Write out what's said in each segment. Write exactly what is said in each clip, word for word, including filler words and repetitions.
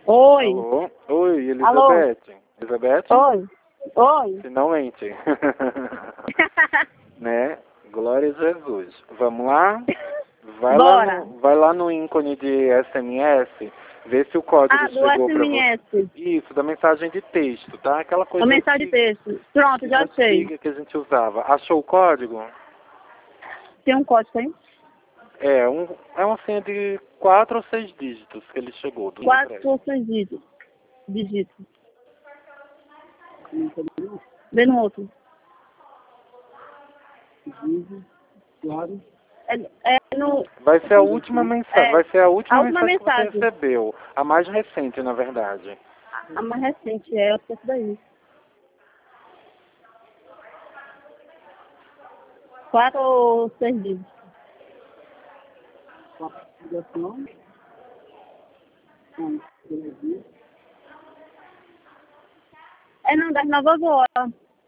Oi. Alô? Oi, Elizabeth. Alô? Elizabeth? Oi. Oi. Finalmente. Né? Glória a Jesus. Vamos lá? Vai lá Bora. no, vai lá no ícone de S M S, vê se o código Ah, do chegou para você. S M S. Isso, da mensagem de texto, tá? Aquela coisa A mensagem de antiga, texto. Pronto, já achei. antiga que a gente usava. Achou o código? Tem um código aí? É, um, é uma senha de quatro ou seis dígitos que ele chegou do Quatro empréstimo. ou seis dígitos. Dígitos. Vê no outro. Claro. É, é no... Vai ser a última mensagem, É, vai ser a última, a última mensagem que você mensagem. recebeu, a mais recente, na verdade. A mais recente é essa daí. Quatro ou seis dígitos. Ligação. Com televisão. É não, das Nova Agora.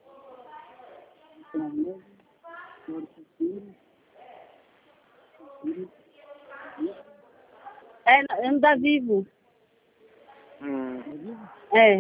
É, é no da Vivo. Hum. É.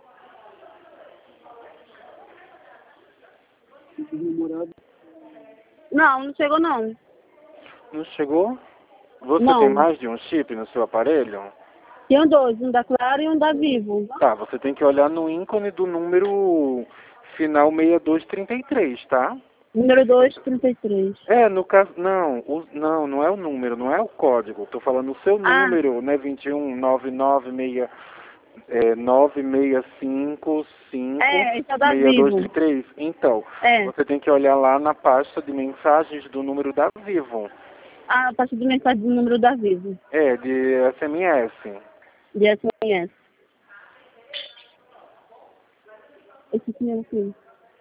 Não, não chegou não. Não chegou? Você Não. tem mais de um chip no seu aparelho? Tem dois, um da Claro e um da Vivo. Tá, você tem que olhar no ícone do número final seis dois três três, tá? Número dois, trinta e três. É, no caso, não, o, não, não é o número, não é o código. Tô falando o seu Ah. número, né, vinte e um nove nove seis, é, nove seis cinco cinco É, esse é o da seis dois Vivo. três. Então, É. você tem que olhar lá na pasta de mensagens do número da Vivo. A partir do mensagem do número da Vivo. É, de S M S. De S M S. Esse primeiro aqui.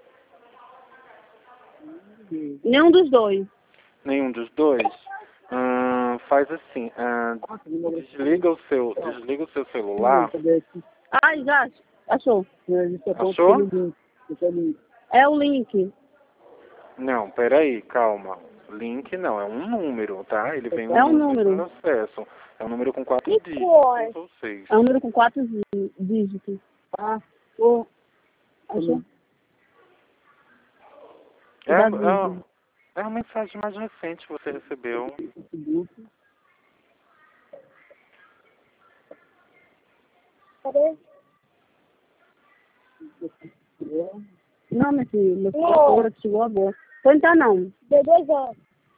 Nenhum dos dois. Nenhum dos dois? Hum, faz assim, hum, desliga o seu, desliga o seu celular. Ah, já achou. Achou? É o link. Não, peraí, calma. Link não, é um número, tá? Ele vem É um um número no número. acesso. É um número com quatro Que dígitos, cor? cinco ou seis. É um número com quatro dí- dígitos. Ah, o... Achou? É, Da é, Vivo. é a mensagem mais recente que você recebeu. Cadê? Não, meu filho, meu filho agora que chegou agora. Pode entrar não. Deu dois anos.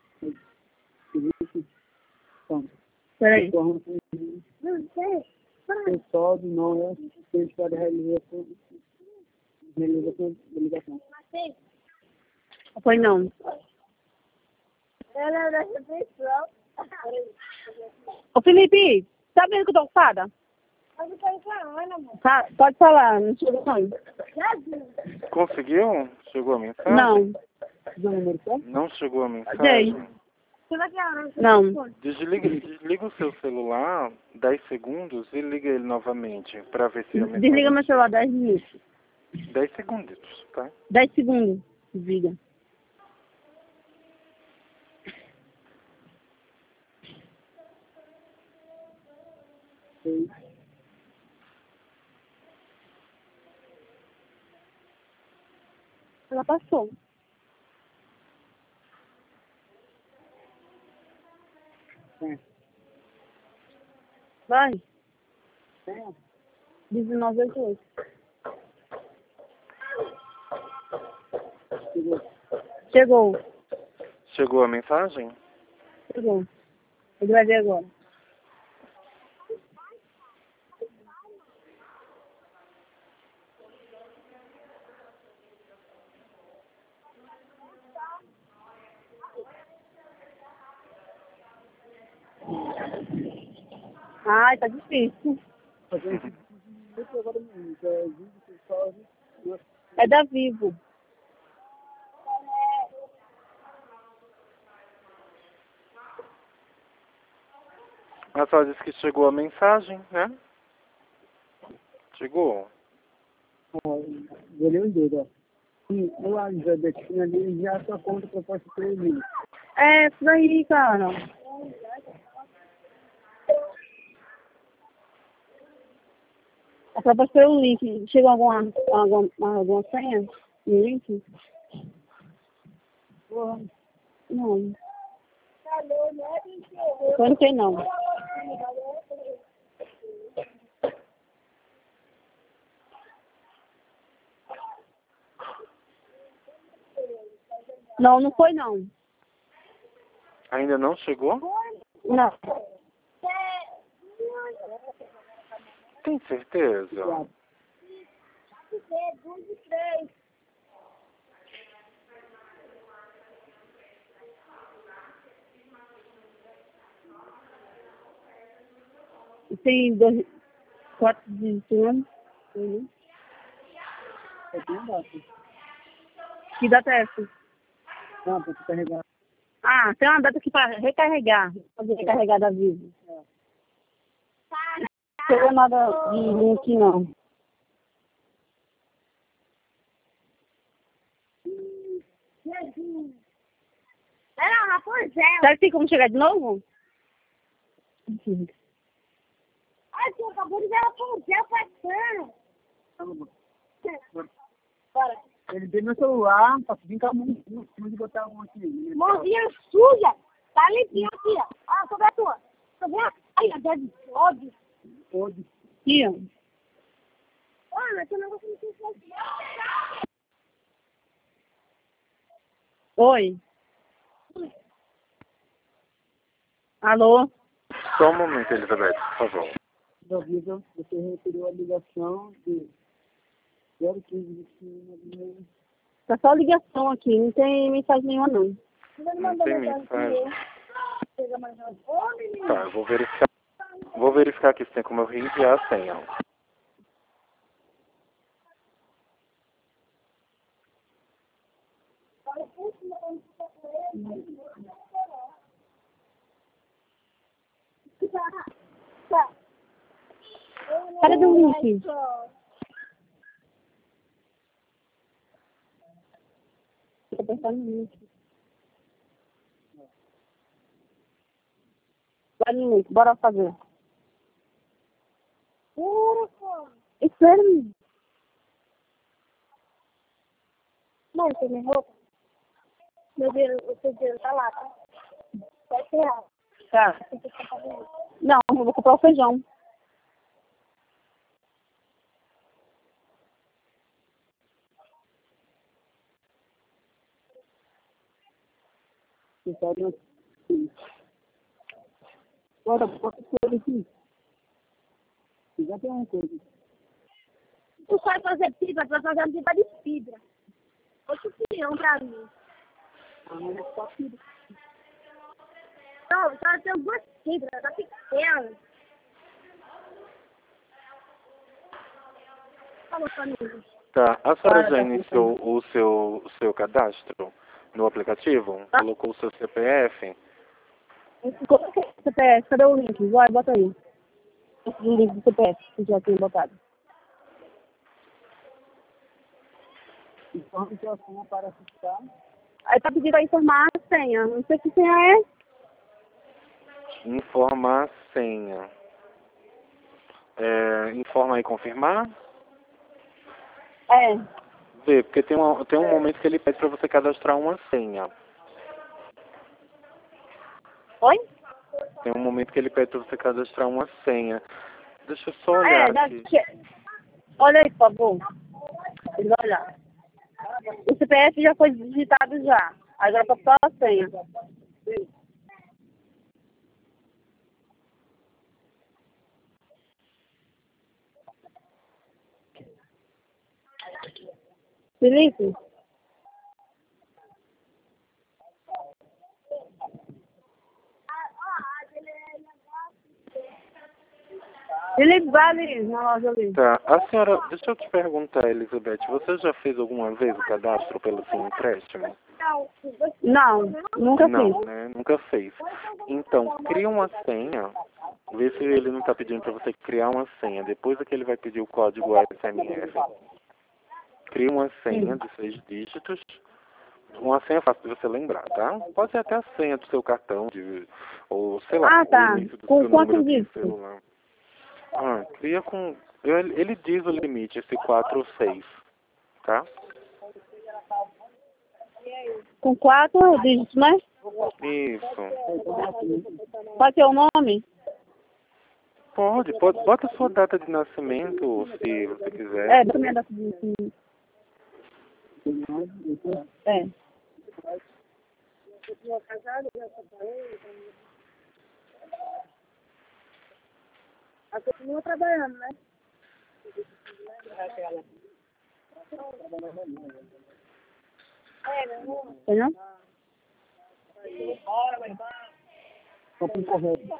Peraí. Não sei. Pessoal de não é assistente para a realização realização da ligação. Foi não. Ela é da recepção. Ô Felipe, tá vendo que eu tô ocupada? Mas eu tô falando, amor. Tá, pode falar, não chegou não. Conseguiu? Chegou a mensagem? Não. Não chegou a mensagem? Dei. Você vai querer? Não. Desliga, desliga o seu celular dez segundos e liga ele novamente para ver se a mensagem... Desliga meu celular dez minutos. dez segundos, tá? dez segundos. Desliga. Ela passou. Vai. dezenove oitenta e oito. Chegou. Chegou a mensagem? Chegou. Ele vai ver agora. Ai, tá difícil. É da Vivo. A só disse que chegou a mensagem, né? Chegou. Valeu em Deus, ó. E o Elizabeth ali já sua conta proposta para ele. É, isso daí, cara. Só para ser o link. Chegou alguma, alguma, alguma senha no link? Não. Eu não sei não. Não, não foi não. Ainda não chegou? Não. Tem certeza? Tem dois, quatro dígitos, né? Uhum. Que data é essa? Não, para carregar. Ah, tem uma data aqui para recarregar. Fazer recarregar da vida. Não chegou nada de link, não. Era uma Rapunzel. Será que tem como chegar de novo? Ai, tu acabou de ver a Rapunzel passando. Bora. Ele deu meu celular, para vir com a mão em cima de botar a mão aqui. Mãozinha suja. Tá limpinho aqui, ó. Ah, sobre a tua. Sobre a... Ai, a deve óbvio. Pode. Aqui, ó. Olha, esse negócio não tem certeza. Oi. Alô? Só um momento, Elizabeth, por favor. Da vida, você retirou a ligação de zero quinze vinte e um. Tá só ligação aqui, não tem mensagem nenhuma não. Não tem mensagem. Tá, eu vou verificar. Vou verificar aqui se tem como eu reenviar a senha. Cadê o link? Tô pensando no link. Vai no link, bora fazer. Espera, menino. Mano, tem minha roupa? Meu dinheiro, o seu dinheiro tá lá, tá? Sete reais. Tá. Tem que comprar dinheiro. Não, eu vou comprar o feijão. Você sabe aqui. Bora, posso ser aqui. Já tem uma coisa. Tu sabe fazer fibra, tu vai fazer uma fibra de fibra. Oito peão pra mim. Ah, mas é só fibra. Não, só tem duas fibras, tá pequena. Falou pra mim. Tá, a senhora já iniciou o seu, o seu cadastro no aplicativo? Colocou o seu C P F? C P F, cadê o link? Vai, bota aí. O link do C P F, que já tinha botado. Informe sua senha para ficar. Aí tá pedindo pra informar a senha. Não sei que senha é. Informar a senha. É, informa e confirmar? É. Vê, porque tem, uma, tem um momento que ele pede para você cadastrar uma senha. Oi? Tem um momento que ele pede para você cadastrar uma senha. Deixa eu só olhar É, aqui. daqui. Olha aí, por favor. Ele vai olhar. O C P F já foi digitado já. Agora tá só a senha. Felipe? Felipe, vai ali na loja ali. Tá, a senhora, deixa eu te perguntar, Elizabeth, você já fez alguma vez o cadastro pelo seu empréstimo? Não, nunca Não, fiz. né? Nunca fez. Então, cria uma senha, vê se ele não está pedindo para você criar uma senha. Depois é que ele vai pedir o código S M F. Cria uma senha de seis dígitos. Uma senha fácil de você lembrar, tá? Pode ser até a senha do seu cartão, de, ou sei lá, Ah, tá. o início do Com seu quantos número de dígitos? celular. Ah, cria com Ele, ele diz o limite, esse quatro ou seis, tá? Com quatro dígitos, né? Isso. Pode ser o nome? Pode, pode. Bota a sua data de nascimento, se você quiser. É, bota minha data de nascimento. É. Ela continua trabalhando, né? Foi não? Só incorreto.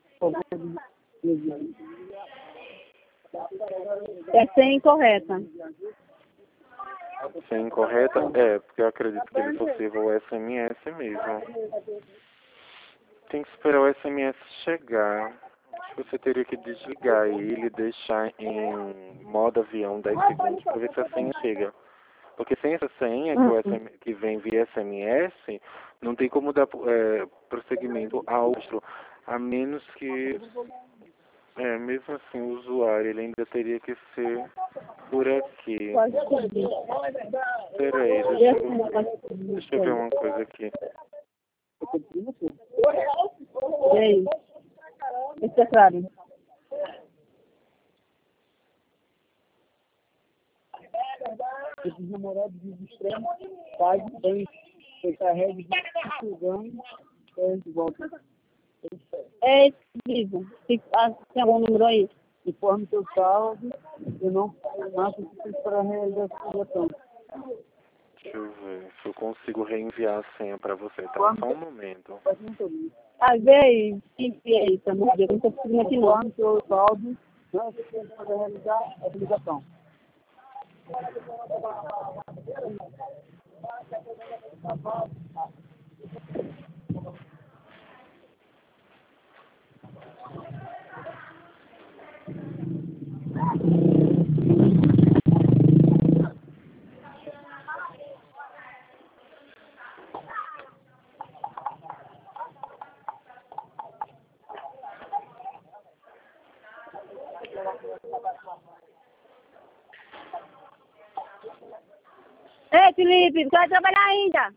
É sem incorreta. Se é incorreta, é, porque eu acredito que ele só sirva o S M S mesmo. Tem que esperar o S M S chegar. Acho que você teria que desligar ele e deixar em modo avião dez segundos para ver se a senha chega. Porque sem essa senha que, o S M, que vem via S M S, não tem como dar é, prosseguimento ao outro. A menos que, é, mesmo assim, o usuário ele ainda teria que ser por aqui. Espera aí, deixa eu, deixa eu ver uma coisa aqui. E aí? Esse é claro. Esses namorados de extremo fazem bem. Fechar a rede de ganho e de volta. É esse vivo. Tem algum número aí? Informe seu saldo e não faça isso para realizar a situação. Deixa eu ver se eu consigo reenviar a senha para você, tá? Só um momento. Ah, vê aí. Envia aí, tá bom? Eu não tô conseguindo aqui não. Informe seu saldo não para realizar a ligação. Ei, Felipe, tu vai trabalhar ainda?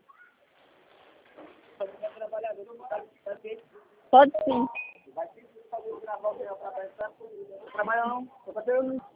Pode sim. Trabalha não, só para ter um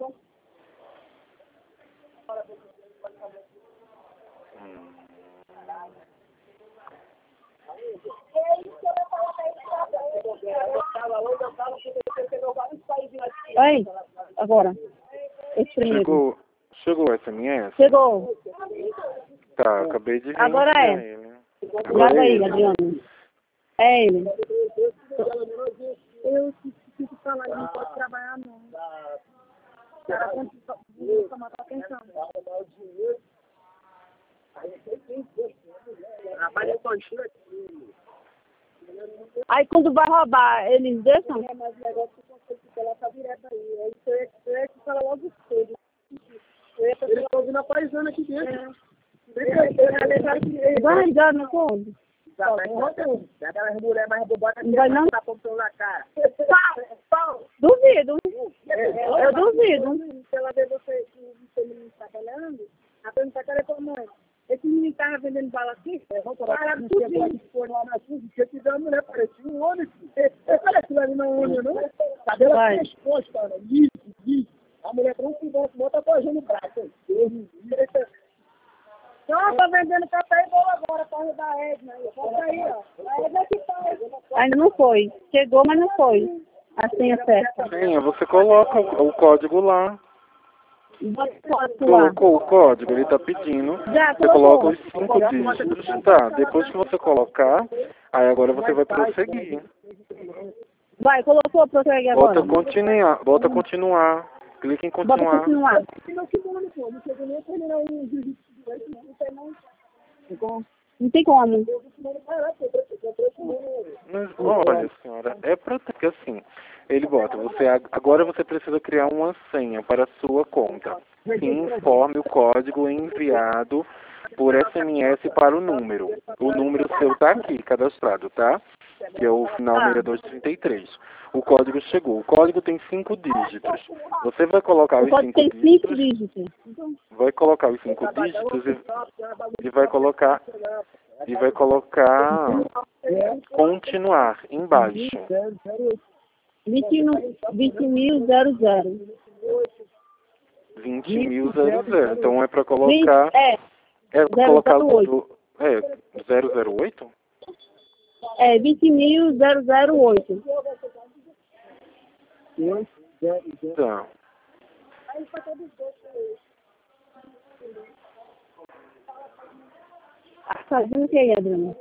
Aí, agora. Esse primeiro. Chegou, chegou o S M S? Chegou. Tá, acabei de Agora reenviar é. ele. Grava Agora é aí, ele. Adriano. É ele. Eu fico falando, não pode trabalhar não. Ela continua tomar atenção. trabalho contínuo aqui. Aí quando vai roubar, eles deixam? É, mas o negócio que você fica lá tá direto aí. Aí você é que fala logo cedo. Eles estão ouvindo a paisana aqui dentro. Vai, já não pode. Aquelas mulheres mais bobadas Não vai não? tá pondo na cara. Duvido. Eu duvido. Se ela vê você que o seu menino está trabalhando, a pergunta cara é pra mãe. Esse menino estava vendendo bala aqui? Pararam tudinho. Se eu tiver uma mulher, parecia um homem. Eu falei aquilo ali não é um homem, não? Cabelo exposto, cara. Isso, isso. A mulher com um segundo, bota a no braço. Não, tô vendendo café e bolo agora, para da Edna. Bota aí, ó. A Edna que faz. Ainda não foi. Chegou, mas não foi. A senha certa. Senha, você coloca o, o código lá. Bota o código lá. Colocou o código, ele tá pedindo. Já Você coloca os cinco dígitos. Tá, depois que você colocar, aí agora você vai prosseguir. Vai, colocou pra você agora. Bota continuar, bota continuar. Clique em Bota continuar. continuar. Não tem como. Mas olha, senhora, é pra que assim, ele bota, você agora você precisa criar uma senha para a sua conta. E informe o código enviado por S M S para o número. O número seu tá aqui, cadastrado, tá? que é o final Ah. sessenta e dois trinta e três. O código chegou. O código tem cinco dígitos. Você vai colocar O os código cinco tem cinco dígitos, dígitos. vai colocar os cinco dígitos e, e vai colocar e vai colocar continuar embaixo. vinte mil zero zero. vinte mil zero zero. Então é para colocar É, é pra zero colocar zero oito. tudo. É zero zero oito? é vinte mil zero zero oito. Tá. Fazendo o que aí, Adriana?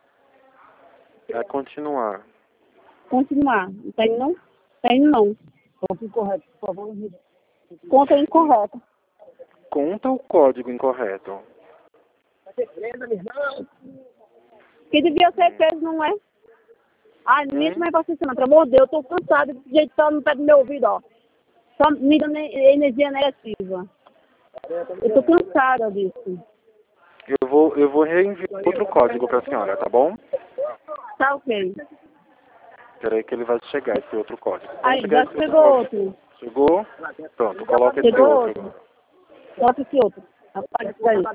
É continuar. Continuar. Não tá indo não? Tá indo não. Conta incorreto, por favor. Conta incorreta. Conta o código incorreto. Vai ser presa, meu irmão. Que devia ser preso, não é? Ai, não enche mais paciência não, pelo amor de Deus, eu tô cansada desse jeito só no pé do meu ouvido, ó. Só me dando energia negativa. Eu tô cansada disso. Eu vou, eu vou reenviar outro código para a senhora, tá bom? Tá ok. Peraí que ele vai chegar, esse outro código. Quando Aí, chegar já esse chegou código- outro. Chegou? Pronto, coloca esse Chegou outro. outro. Bota esse outro. Apaga isso daí.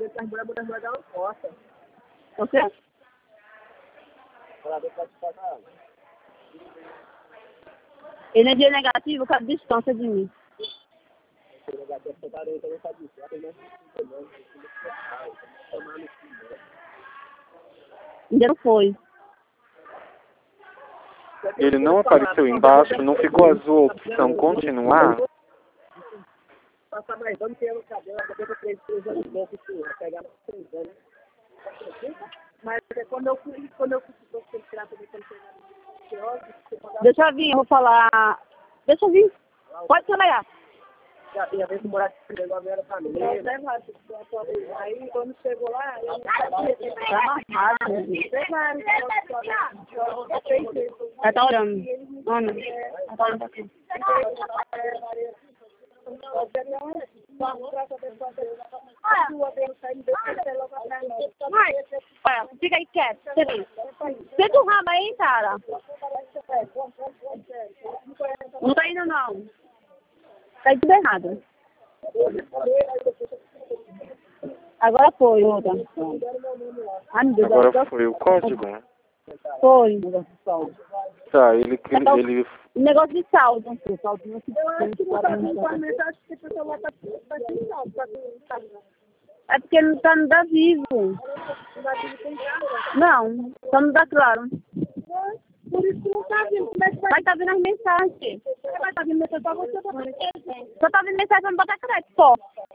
Ok? Energia negativa, fica distância de mim. Ainda não foi. Ele não apareceu embaixo, não ficou azul a opção continuar? Passar mais anos que eu no cabelo, a cabeça três, três anos e pouco, pegar mais três anos. Mas quando eu fui, quando eu fui tirar também, quando chegar no Deixa eu vir, eu vou falar. Deixa eu vir. Pode trabalhar. já ia ver se morar de primeiro agora era família. Aí quando chegou lá, eu Tá amarrado, né? Ela tá orando. Ana, ela tá orando aqui. Olha, fica aí quieto. Senta o rabo aí, cara. Não tá indo, não. Tá tudo errado. Agora foi, outra. Ai, meu Deus. Agora foi o código? Foi. Tá, ele... ele O negócio de saldo. Eu acho que não tá com informação, acho que o celular tá sem saldo, tá com. É porque não tá no da Vivo. Não, só não dá claro. Por isso que não tá vindo. Como é que vai? Vai tá vindo as mensagens. Vai estar vindo mensagem pra você, pra você. Só tá vindo mensagem pra não botar crédito, só.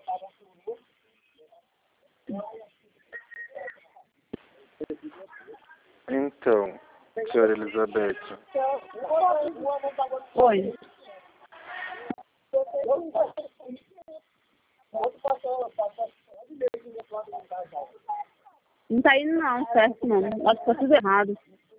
Então, senhora Elizabeth, Oi. Não tá indo não, certo não. Acho que tá tudo errado.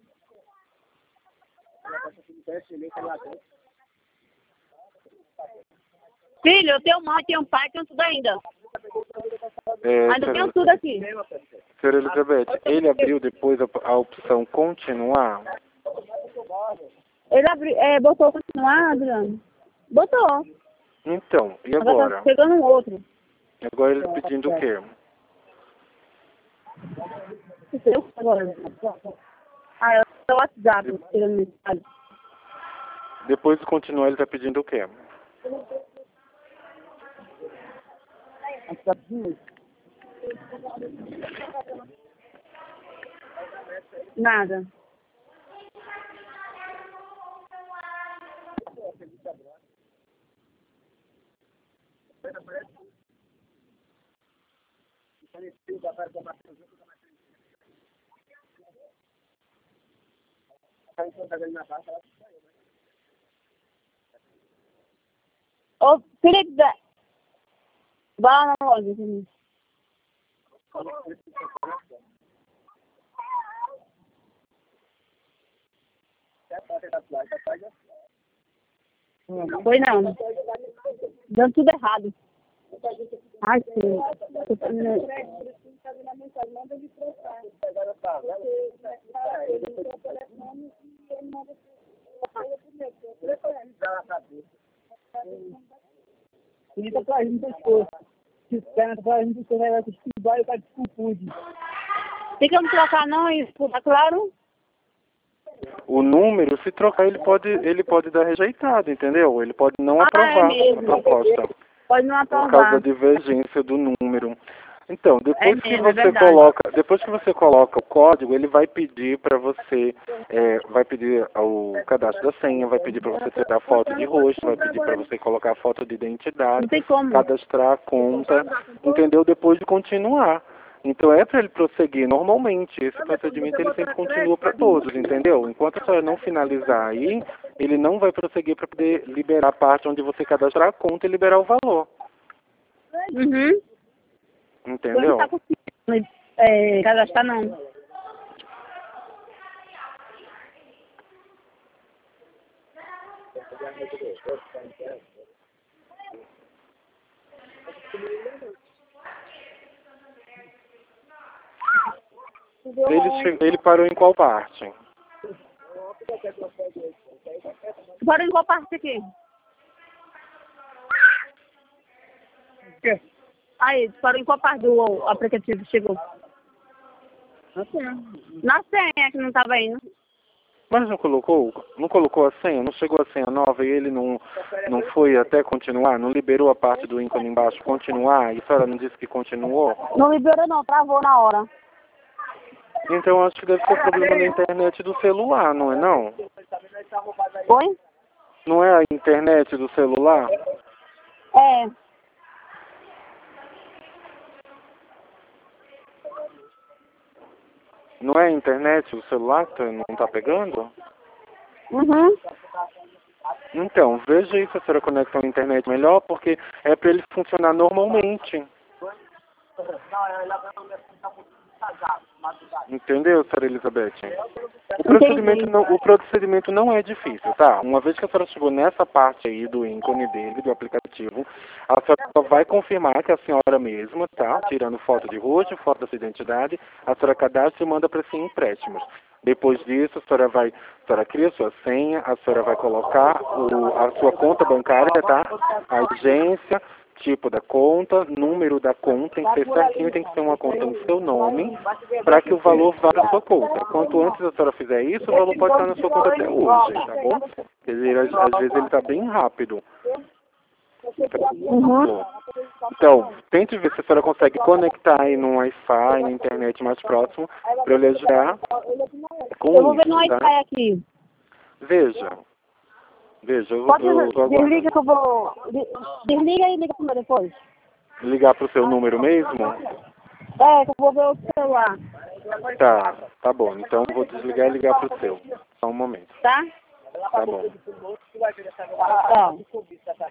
Filho, eu tenho mãe, tenho pai, tenho tudo ainda. é, Ainda senhora, tenho tudo aqui. senhora Elizabeth, ele abriu depois a, a opção continuar? Ele abriu, é, botou continuar, Adriano? Botou. Então, e Agora agora? tá pegando um outro. Agora ele pedindo o quê? Eu? Agora. Ah, é o WhatsApp, pegando mensagem. Depois de continuar, ele tá pedindo o quê? Nada. Ô, Felipe, vai lá na loja. Felipe. Foi não. Dando tudo errado. Ai, filho. Manda ele trocar. Ele tá trazendo pescoço. Se os caras tá trazendo pescoço, vai estudar e tá de confunde. Tem que não trocar não, isso, tá claro? O número, se trocar, ele pode, ele pode dar rejeitado, entendeu? Ele pode não Ah, aprovar é a mesmo. proposta. Pode não Por causa aprovar. da divergência do número. Então, depois É que mesmo, é você verdade. coloca, depois que você coloca o código, ele vai pedir para você, é, vai pedir o cadastro da senha, vai pedir para você tirar foto de rosto, vai pedir para você colocar foto de identidade, Não tem como. cadastrar a conta, entendeu? Depois de continuar. Então é para ele prosseguir normalmente. Esse procedimento ele sempre continua para todos, entendeu? Enquanto a senhora não finalizar aí, ele não vai prosseguir para poder liberar a parte onde você cadastrar a conta e liberar o valor. Uhum. Eu Entendeu? não tá conseguindo é, cadastrar não. Ele, che- ele parou em qual parte? Bora em qual parte aqui? Aí, parou em qual parte do aplicativo chegou? Na senha. Na senha que não tava indo. Mas não colocou? Não colocou a senha? Não chegou a senha nova e ele não, não foi até continuar? Não liberou a parte do ícone embaixo continuar? E a senhora não disse que continuou? Não liberou não, travou na hora. Então acho que deve ser problema da internet do celular, não é não? Oi? Não é a internet do celular? É. Não é a internet do celular que não está pegando? Uhum. Então, veja aí se a senhora conecta a internet melhor, porque é para ele funcionar normalmente. Entendeu, senhora Elizabeth? O procedimento, não, o procedimento não é difícil, tá? Uma vez que a senhora chegou nessa parte aí do ícone dele, do aplicativo, a senhora só vai confirmar que é a senhora mesma, tá? Tirando foto de rosto, foto da sua identidade, a senhora cadastra e manda para si empréstimos. Depois disso, a senhora vai, a senhora cria a sua senha, a senhora vai colocar o, a sua conta bancária, tá? A agência, tipo da conta, número da conta, tem que ser certinho, tem que ser uma conta em seu nome, para que o valor vá para sua conta. Quanto antes a senhora fizer isso, o valor pode estar na sua conta até hoje, tá bom? Quer dizer, às, às vezes ele está bem rápido. Uhum. Então, tente ver se a senhora consegue conectar aí no Wi-Fi, na internet mais próximo, para eu lhe ajudar com Eu vou ver no isso, Wi-Fi tá? aqui. Veja. Veja, eu, Pode eu, eu tô aguardando. desliga que eu vou. de- Desliga e liga pra depois. Ligar pro seu número mesmo? É, que eu vou ver o celular. Tá, tá bom. Então eu vou desligar e ligar pro seu. Só um momento. Tá? Tá bom. Ó.